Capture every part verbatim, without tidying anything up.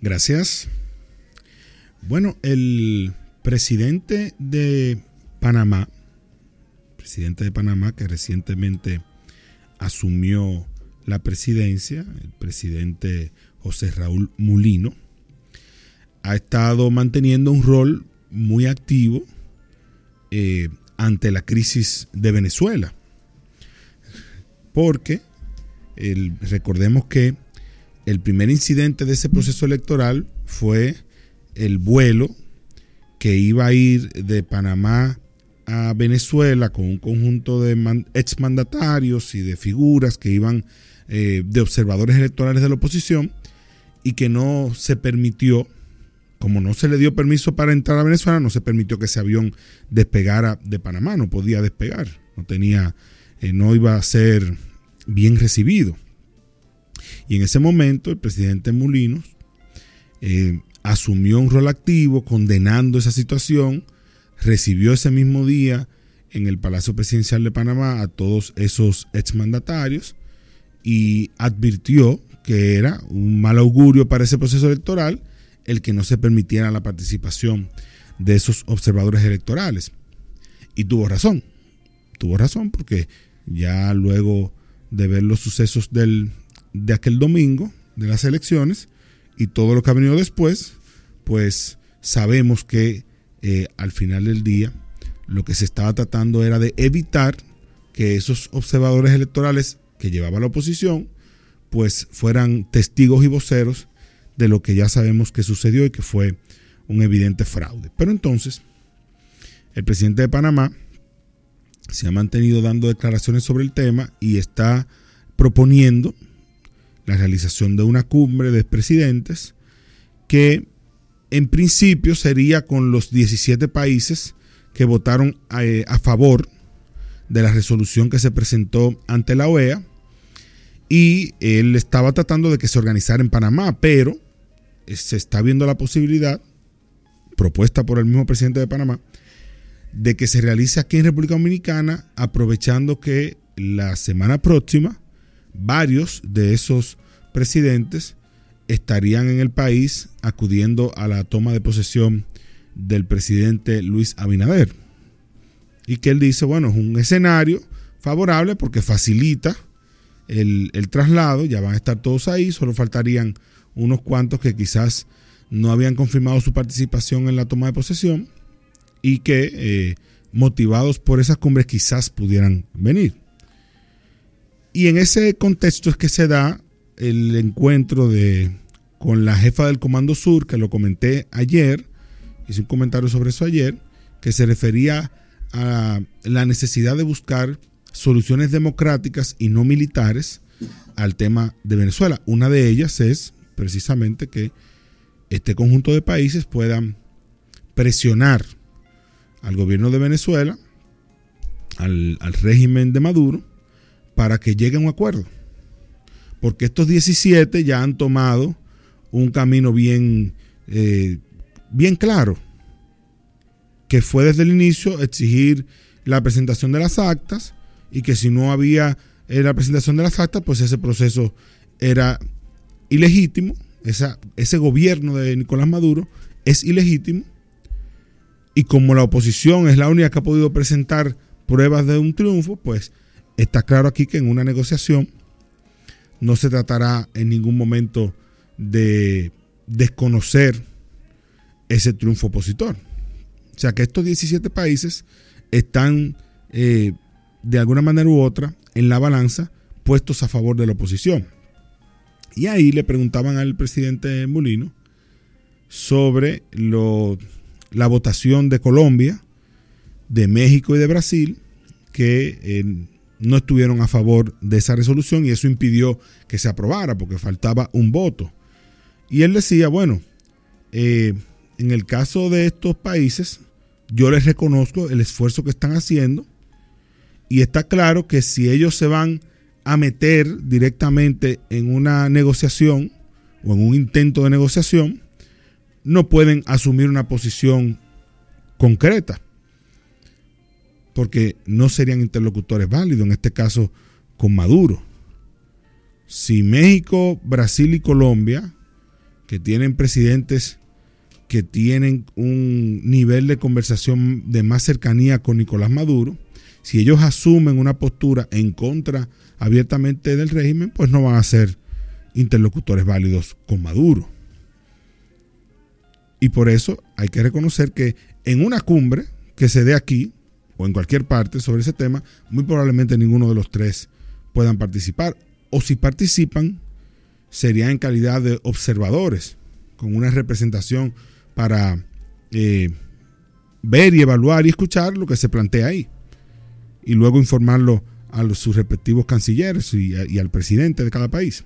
Gracias. Bueno, el presidente de Panamá, presidente de Panamá que recientemente asumió la presidencia, el presidente José Raúl Mulino, ha estado manteniendo un rol muy activo eh, ante la crisis de Venezuela. Porque el, recordemos que el primer incidente de ese proceso electoral fue el vuelo que iba a ir de Panamá a Venezuela con un conjunto de man, exmandatarios y de figuras que iban eh, de observadores electorales de la oposición, y que no se permitió, como no se le dio permiso para entrar a Venezuela, no se permitió que ese avión despegara de Panamá, no podía despegar, no tenía, eh, no iba a ser bien recibido. Y en ese momento el presidente Mulinos eh, asumió un rol activo condenando esa situación, recibió ese mismo día en el Palacio Presidencial de Panamá a todos esos exmandatarios y advirtió que era un mal augurio para ese proceso electoral el que no se permitiera la participación de esos observadores electorales. Y tuvo razón, tuvo razón porque ya luego de ver los sucesos del, de aquel domingo, de las elecciones, y todo lo que ha venido después, pues sabemos que eh, al final del día lo que se estaba tratando era de evitar que esos observadores electorales que llevaba la oposición pues fueran testigos y voceros de lo que ya sabemos que sucedió y que fue un evidente fraude. Pero entonces, el presidente de Panamá se ha mantenido dando declaraciones sobre el tema y está proponiendo la realización de una cumbre de presidentes que en principio sería con los diecisiete países que votaron a, a favor de la resolución que se presentó ante la O E A, y él estaba tratando de que se organizara en Panamá, pero se está viendo la posibilidad, propuesta por el mismo presidente de Panamá, de que se realice aquí en República Dominicana, aprovechando que la semana próxima varios de esos presidentes estarían en el país acudiendo a la toma de posesión del presidente Luis Abinader. Y que él dice, bueno, es un escenario favorable porque facilita el, el traslado, ya van a estar todos ahí, solo faltarían unos cuantos que quizás no habían confirmado su participación en la toma de posesión y que eh, motivados por esas cumbres quizás pudieran venir. Y en ese contexto es que se da el encuentro de, con la jefa del Comando Sur, que lo comenté ayer, hice un comentario sobre eso ayer, que se refería a la necesidad de buscar soluciones democráticas y no militares al tema de Venezuela. Una de ellas es precisamente que este conjunto de países puedan presionar al gobierno de Venezuela, al, al régimen de Maduro, para que llegue a un acuerdo. Porque estos diecisiete ya han tomado un camino bien, eh, bien claro, que fue desde el inicio exigir la presentación de las actas, y que si no había eh, la presentación de las actas, pues ese proceso era ilegítimo, esa, ese gobierno de Nicolás Maduro es ilegítimo, y como la oposición es la única que ha podido presentar pruebas de un triunfo, pues está claro aquí que en una negociación no se tratará en ningún momento de desconocer ese triunfo opositor. O sea que estos diecisiete países están eh, de alguna manera u otra en la balanza puestos a favor de la oposición. Y ahí le preguntaban al presidente Mulino sobre lo, la votación de Colombia, de México y de Brasil, que eh, no estuvieron a favor de esa resolución, y eso impidió que se aprobara porque faltaba un voto. Y él decía, bueno, eh, en el caso de estos países, yo les reconozco el esfuerzo que están haciendo, y está claro que si ellos se van a meter directamente en una negociación o en un intento de negociación, no pueden asumir una posición concreta, porque no serían interlocutores válidos, en este caso con Maduro. Si México, Brasil y Colombia que tienen presidentes que tienen un nivel de conversación de más cercanía con Nicolás Maduro, si ellos asumen una postura en contra abiertamente del régimen, pues no van a ser interlocutores válidos con Maduro. Y por eso hay que reconocer que en una cumbre que se dé aquí o en cualquier parte sobre ese tema, muy probablemente ninguno de los tres puedan participar, o si participan sería en calidad de observadores, con una representación para eh, ver y evaluar y escuchar lo que se plantea ahí, y luego informarlo a los, sus respectivos cancilleres y, a, y al presidente de cada país.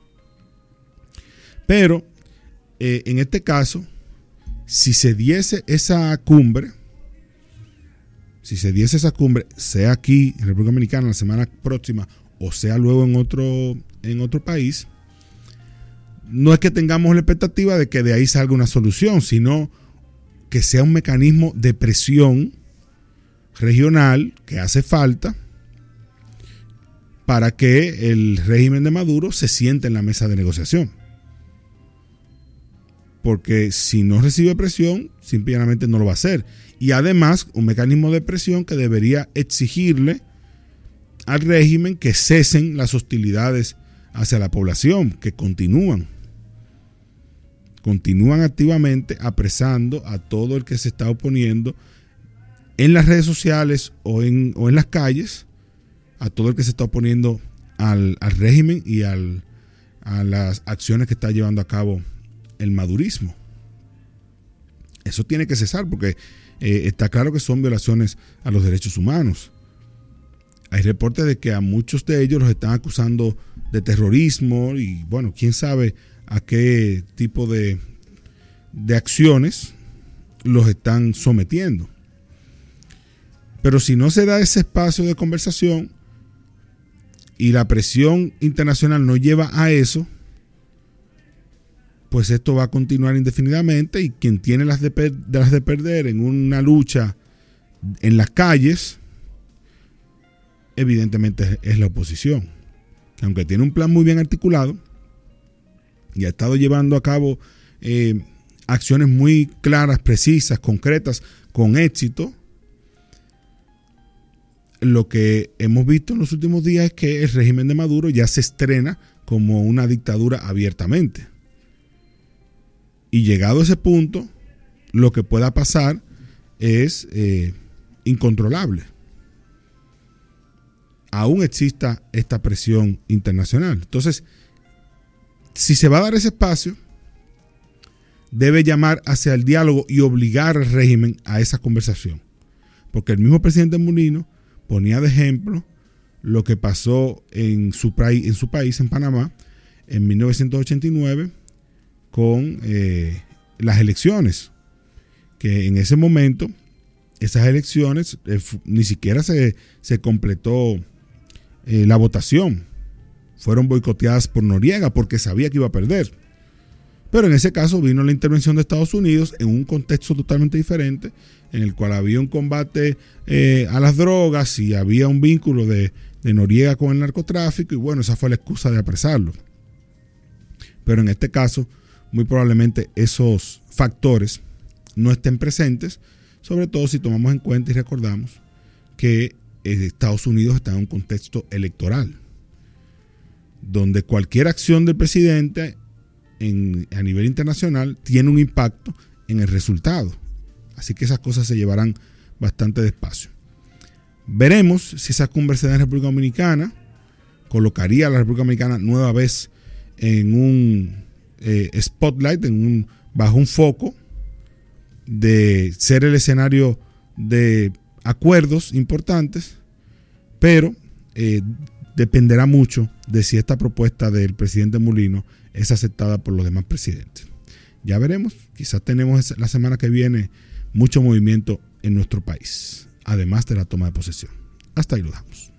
Pero eh, en este caso, si se diese esa cumbre, si se diese esa cumbre, sea aquí en República Dominicana la semana próxima o sea luego en otro, en otro país, no es que tengamos la expectativa de que de ahí salga una solución, sino que sea un mecanismo de presión regional que hace falta para que el régimen de Maduro se siente en la mesa de negociación. Porque si no recibe presión, simplemente no lo va a hacer. Y además, un mecanismo de presión que debería exigirle al régimen que cesen las hostilidades hacia la población, que continúan. Continúan activamente apresando a todo el que se está oponiendo en las redes sociales o en, o en las calles, a todo el que se está oponiendo al, al régimen y al, a las acciones que está llevando a cabo el madurismo. Eso tiene que cesar porque eh, está claro que son violaciones a los derechos humanos. Hay reportes de que a muchos de ellos los están acusando de terrorismo y bueno, quién sabe a qué tipo de, de acciones los están sometiendo. Pero si no se da ese espacio de conversación y la presión internacional no lleva a eso, pues esto va a continuar indefinidamente y quien tiene las de, per- las de perder en una lucha en las calles, evidentemente es la oposición. Aunque tiene un plan muy bien articulado y ha estado llevando a cabo eh, acciones muy claras, precisas, concretas, con éxito, lo que hemos visto en los últimos días es que el régimen de Maduro ya se estrena como una dictadura abiertamente. Y llegado a ese punto, lo que pueda pasar es eh, incontrolable. Aún exista esta presión internacional. Entonces, si se va a dar ese espacio, debe llamar hacia el diálogo y obligar al régimen a esa conversación. Porque el mismo presidente Mulino ponía de ejemplo lo que pasó en su, en su país, en Panamá, en mil novecientos ochenta y nueve, con eh, las elecciones, que en ese momento esas elecciones eh, ni siquiera se, se completó eh, la votación, fueron boicoteadas por Noriega porque sabía que iba a perder, pero en ese caso vino la intervención de Estados Unidos en un contexto totalmente diferente, en el cual había un combate eh, a las drogas y había un vínculo de, de Noriega con el narcotráfico y bueno, esa fue la excusa de apresarlo. Pero en este caso muy probablemente esos factores no estén presentes, sobre todo si tomamos en cuenta y recordamos que Estados Unidos está en un contexto electoral, donde cualquier acción del presidente en, a nivel internacional tiene un impacto en el resultado. Así que esas cosas se llevarán bastante despacio. Veremos si esa cumbre se da en República Dominicana, colocaría a la República Dominicana nueva vez en un Eh, spotlight, en un, bajo un foco de ser el escenario de acuerdos importantes, pero eh, dependerá mucho de si esta propuesta del presidente Mulino es aceptada por los demás presidentes. Ya veremos, quizás tenemos la semana que viene mucho movimiento en nuestro país, además de la toma de posesión. Hasta ahí lo dejamos.